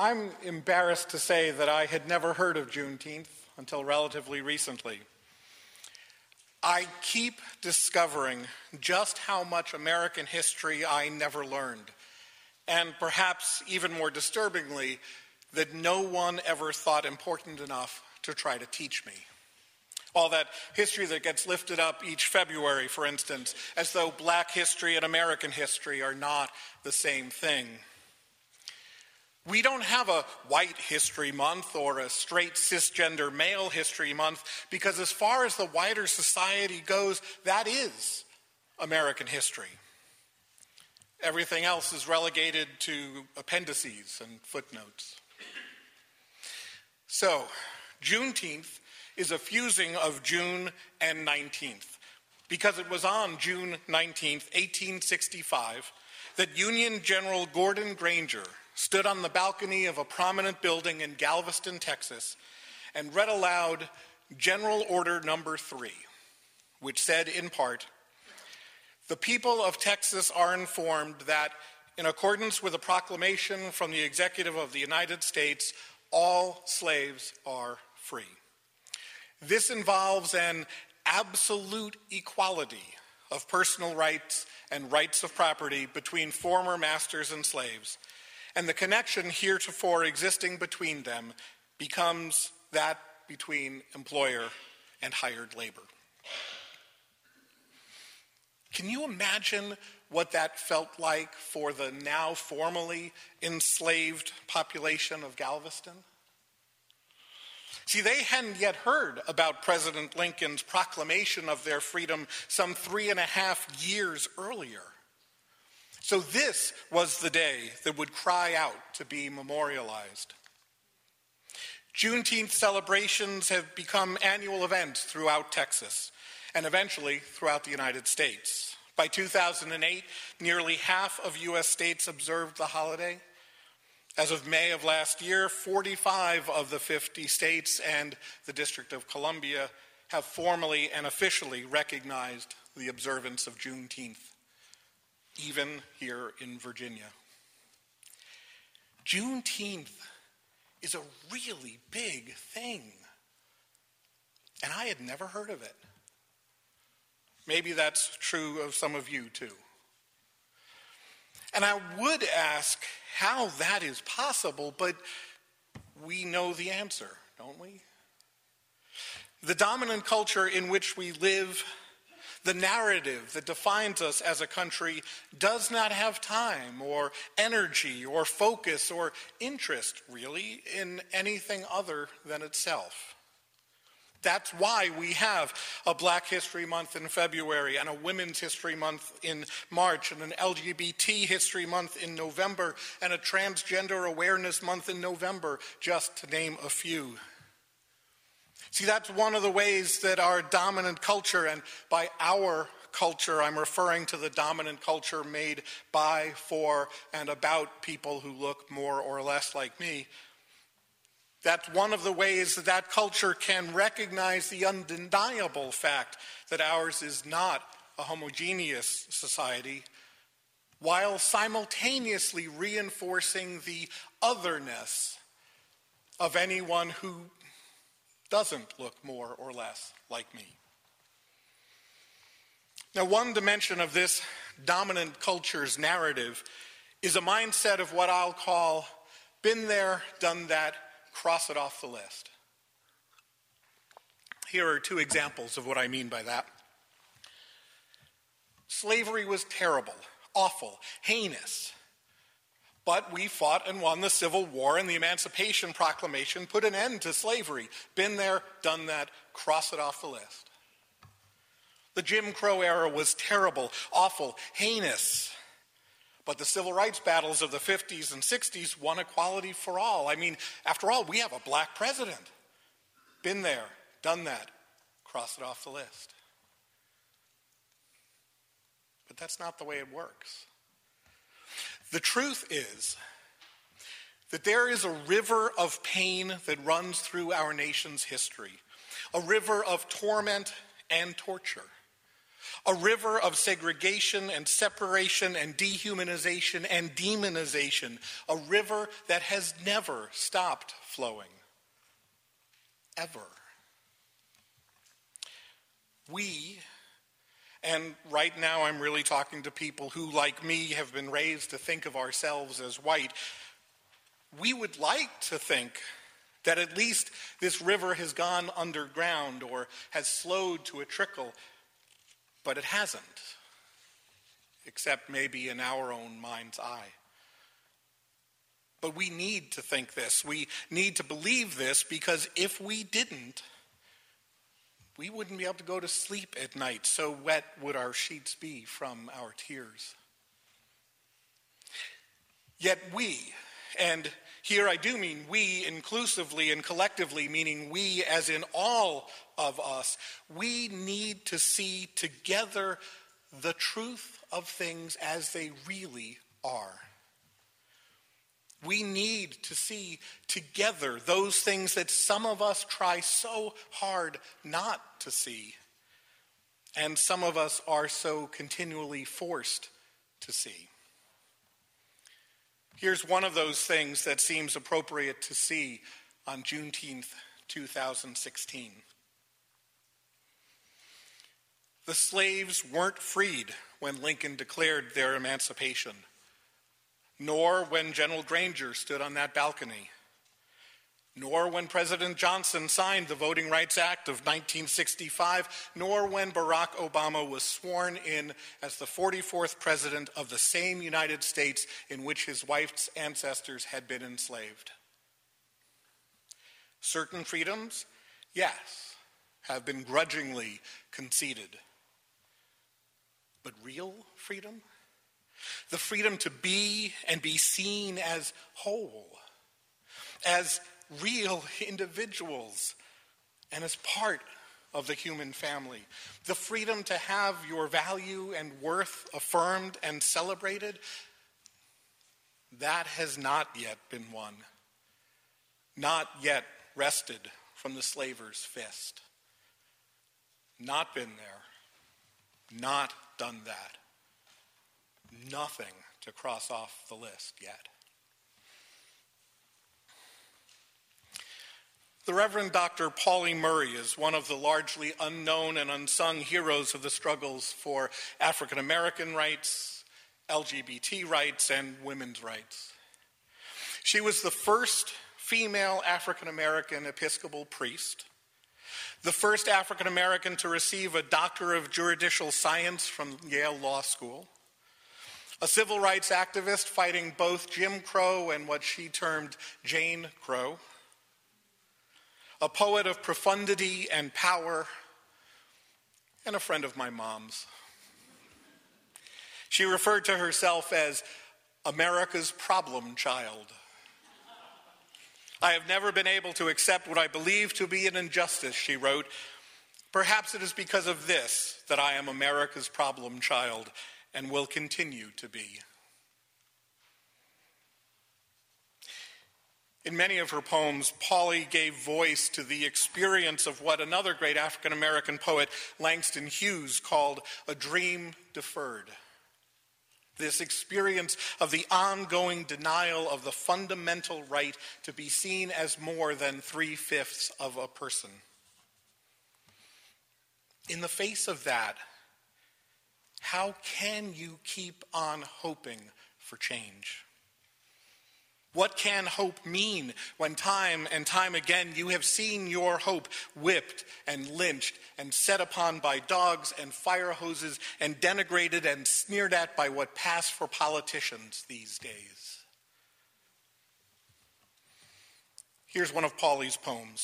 I'm embarrassed to say that I had never heard of Juneteenth until relatively recently. I keep discovering just how much American history I never learned, and perhaps even more disturbingly, that no one ever thought important enough to try to teach me. All that history that gets lifted up each February, for instance, as though Black history and American history are not the same thing. We don't have a white history month or a straight cisgender male history month because as far as the wider society goes, that is American history. Everything else is relegated to appendices and footnotes. So, Juneteenth is a fusing of June and 19th, because it was on June 19th, 1865, that Union General Gordon Granger stood on the balcony of a prominent building in Galveston, Texas, and read aloud General Order Number 3, which said in part, "The people of Texas are informed that, in accordance with a proclamation from the Executive of the United States, all slaves are free. This involves an absolute equality of personal rights and rights of property between former masters and slaves, and the connection heretofore existing between them becomes that between employer and hired labor." Can you imagine what that felt like for the now formally enslaved population of Galveston? See, they hadn't yet heard about President Lincoln's proclamation of their freedom some 3.5 years earlier. So this was the day that would cry out to be memorialized. Juneteenth celebrations have become annual events throughout Texas and eventually throughout the United States. By 2008, nearly half of U.S. states observed the holiday. As of May of last year, 45 of the 50 states and the District of Columbia have formally and officially recognized the observance of Juneteenth, even here in Virginia. Juneteenth is a really big thing, and I had never heard of it. Maybe that's true of some of you too. And I would ask how that is possible, but we know the answer, don't we? The dominant culture in which we live, the narrative that defines us as a country, does not have time or energy or focus or interest, really, in anything other than itself. That's why we have a Black History Month in February and a Women's History Month in March and an LGBT History Month in November and a Transgender Awareness Month in November, just to name a few. See, that's one of the ways that our dominant culture, and by our culture, I'm referring to the dominant culture made by, for, and about people who look more or less like me. That's one of the ways that that culture can recognize the undeniable fact that ours is not a homogeneous society, while simultaneously reinforcing the otherness of anyone who doesn't look more or less like me. Now, one dimension of this dominant culture's narrative is a mindset of what I'll call been there, done that, cross it off the list. Here are 2 examples of what I mean by that. Slavery was terrible, awful, heinous. But we fought and won the Civil War, and the Emancipation Proclamation put an end to slavery. Been there, done that, cross it off the list. The Jim Crow era was terrible, awful, heinous. But the civil rights battles of the 50s and 60s won equality for all. I mean, after all, we have a Black president. Been there, done that, cross it off the list. But that's not the way it works. The truth is that there is a river of pain that runs through our nation's history, a river of torment and torture, A river of segregation and separation and dehumanization and demonization. A river that has never stopped flowing. Ever. We, and right now I'm really talking to people who, like me, have been raised to think of ourselves as white. We would like to think that at least this river has gone underground or has slowed to a trickle. But it hasn't, except maybe in our own mind's eye. But we need to think this. We need to believe this, because if we didn't, we wouldn't be able to go to sleep at night. So wet would our sheets be from our tears. Yet we, and here I do mean we inclusively and collectively, meaning we as in all of us, we need to see together the truth of things as they really are. We need to see together those things that some of us try so hard not to see, and some of us are so continually forced to see. Here's one of those things that seems appropriate to see on Juneteenth, 2016. The slaves weren't freed when Lincoln declared their emancipation, nor when General Granger stood on that balcony, nor when President Johnson signed the Voting Rights Act of 1965, nor when Barack Obama was sworn in as the 44th president of the same United States in which his wife's ancestors had been enslaved. Certain freedoms, yes, have been grudgingly conceded. But real freedom? The freedom to be and be seen as whole, as real individuals, and as part of the human family. The freedom to have your value and worth affirmed and celebrated, that has not yet been won, not yet wrested from the slaver's fist. Not been there, not done that. Nothing to cross off the list yet. The Reverend Dr. Pauli Murray is one of the largely unknown and unsung heroes of the struggles for African American rights, LGBT rights, and women's rights. She was the first female African American Episcopal priest, the first African American to receive a Doctor of Juridical Science from Yale Law School, a civil rights activist fighting both Jim Crow and what she termed Jane Crow, a poet of profundity and power, and a friend of my mom's. She referred to herself as America's problem child. I have never been able to accept what I believe to be an injustice, she wrote. Perhaps it is because of this that I am America's problem child and will continue to be. In many of her poems, Pauli gave voice to the experience of what another great African American poet, Langston Hughes, called a dream deferred. This experience of the ongoing denial of the fundamental right to be seen as more than 3/5 of a person. In the face of that, how can you keep on hoping for change? What can hope mean when time and time again you have seen your hope whipped and lynched and set upon by dogs and fire hoses and denigrated and sneered at by what pass for politicians these days? Here's one of Pauli's poems.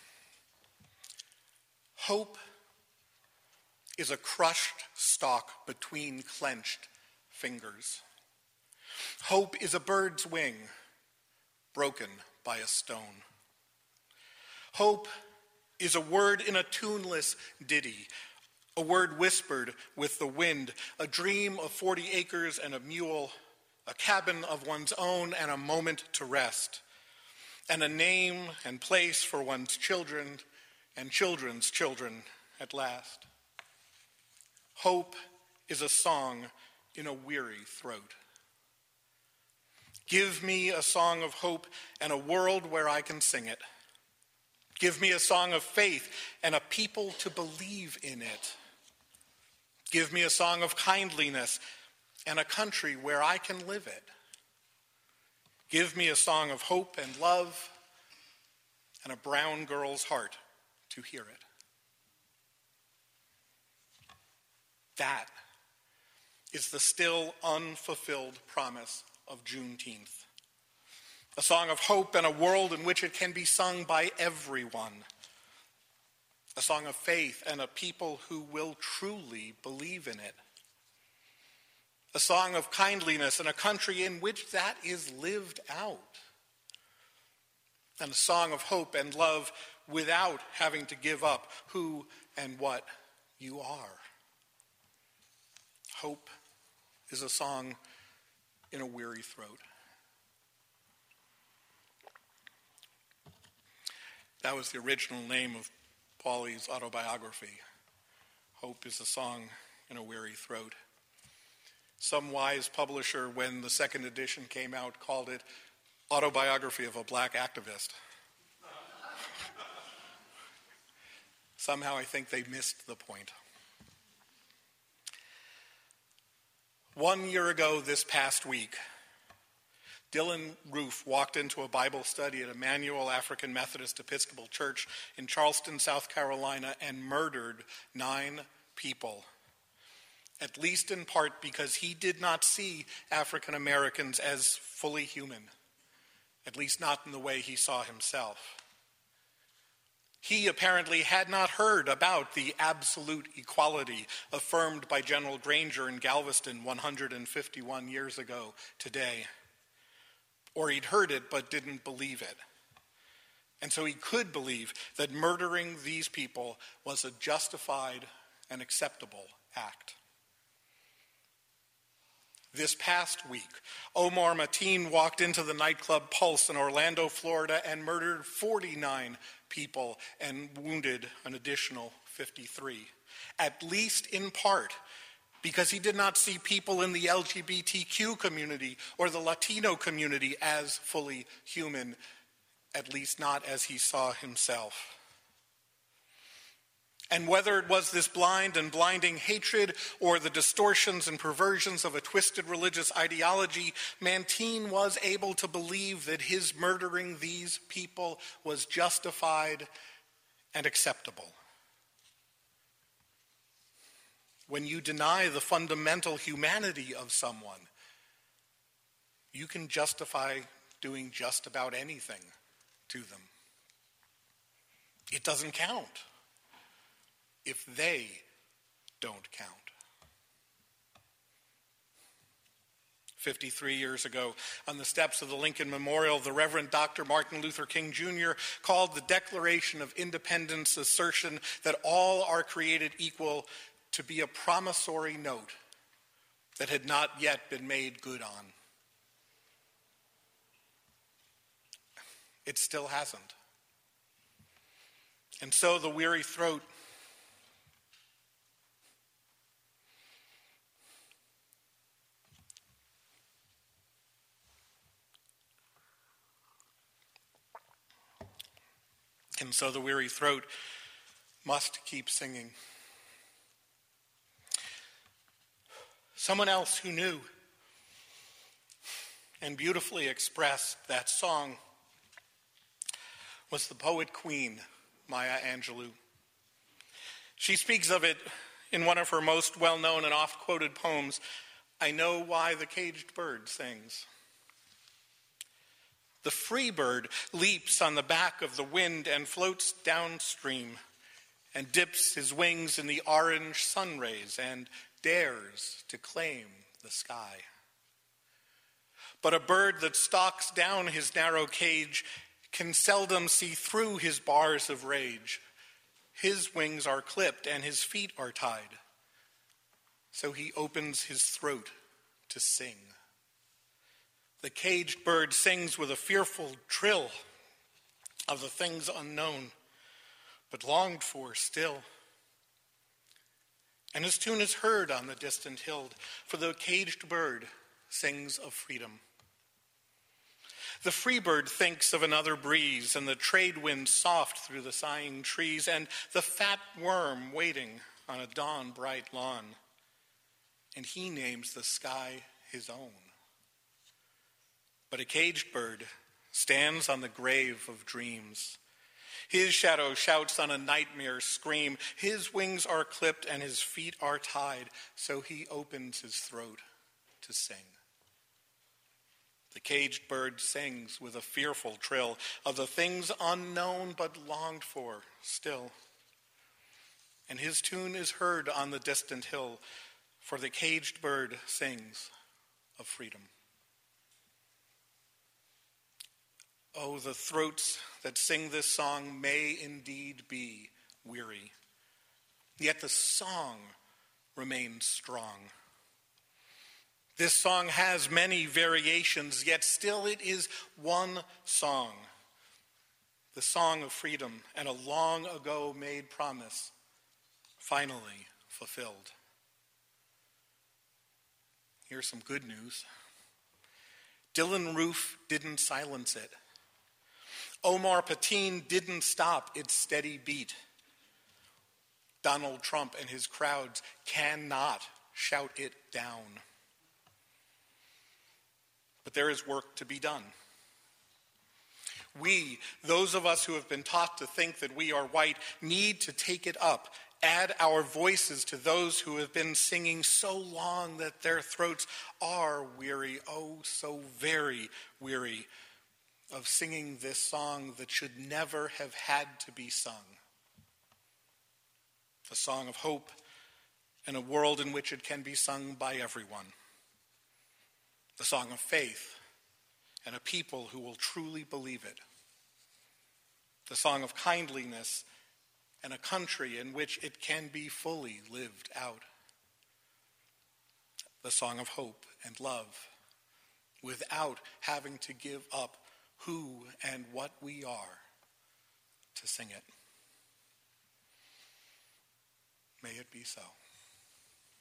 Hope is a crushed stalk between clenched fingers. Hope is a bird's wing broken by a stone. Hope is a word in a tuneless ditty, a word whispered with the wind, a dream of 40 acres and a mule, a cabin of one's own and a moment to rest, and a name and place for one's children and children's children at last. Hope is a song in a weary throat. Give me a song of hope and a world where I can sing it. Give me a song of faith and a people to believe in it. Give me a song of kindliness and a country where I can live it. Give me a song of hope and love and a brown girl's heart to hear it. That is the still unfulfilled promise of Juneteenth. A song of hope and a world in which it can be sung by everyone. A song of faith and a people who will truly believe in it. A song of kindliness and a country in which that is lived out. And a song of hope and love without having to give up who and what you are. Hope is a song in a weary throat. That was the original name of Paulie's autobiography. Hope is a song in a weary throat. Some wise publisher, when the second edition came out, called it Autobiography of a Black Activist. Somehow I think they missed the point. 1 year ago this past week, Dylan Roof walked into a Bible study at Emmanuel African Methodist Episcopal Church in Charleston, South Carolina, and murdered 9 people, at least in part because he did not see African Americans as fully human, at least not in the way he saw himself. He apparently had not heard about the absolute equality affirmed by General Granger in Galveston 151 years ago today. Or he'd heard it but didn't believe it. And so he could believe that murdering these people was a justified and acceptable act. This past week, Omar Mateen walked into the nightclub Pulse in Orlando, Florida, and murdered 49 people and wounded an additional 53, at least in part because he did not see people in the LGBTQ community or the Latino community as fully human, at least not as he saw himself. And whether it was this blind and blinding hatred or the distortions and perversions of a twisted religious ideology, Mateen was able to believe that his murdering these people was justified and acceptable. When you deny the fundamental humanity of someone, you can justify doing just about anything to them. It doesn't count if they don't count. 53 years ago, on the steps of the Lincoln Memorial, the Reverend Dr. Martin Luther King Jr. called the Declaration of Independence assertion that all are created equal to be a promissory note that had not yet been made good on. It still hasn't. And so the weary throat must keep singing. Someone else who knew and beautifully expressed that song was the poet queen, Maya Angelou. She speaks of it in one of her most well-known and oft-quoted poems, I Know Why the Caged Bird Sings. The free bird leaps on the back of the wind and floats downstream and dips his wings in the orange sun rays and dares to claim the sky. But a bird that stalks down his narrow cage can seldom see through his bars of rage. His wings are clipped and his feet are tied. So he opens his throat to sing. The caged bird sings with a fearful trill of the things unknown, but longed for still. and his tune is heard on the distant hill, for the caged bird sings of freedom. The free bird thinks of another breeze, and the trade wind soft through the sighing trees, and the fat worm waiting on a dawn-bright lawn. And he names the sky his own. But a caged bird stands on the grave of dreams. His shadow shouts on a nightmare scream. His wings are clipped and his feet are tied, so he opens his throat to sing. The caged bird sings with a fearful trill of the things unknown but longed for still. And his tune is heard on the distant hill, for the caged bird sings of freedom. Oh, the throats that sing this song may indeed be weary, yet the song remains strong. This song has many variations, yet still it is one song, the song of freedom and a long ago made promise, finally fulfilled. Here's some good news. Dylan Roof didn't silence it. Omar Pateen didn't stop its steady beat. Donald Trump and his crowds cannot shout it down. But there is work to be done. We, those of us who have been taught to think that we are white, need to take it up, add our voices to those who have been singing so long that their throats are weary, oh, so very weary, of singing this song that should never have had to be sung. The song of hope in a world in which it can be sung by everyone. The song of faith and a people who will truly believe it. The song of kindliness and a country in which it can be fully lived out. The song of hope and love without having to give up who and what we are to sing it. May it be so.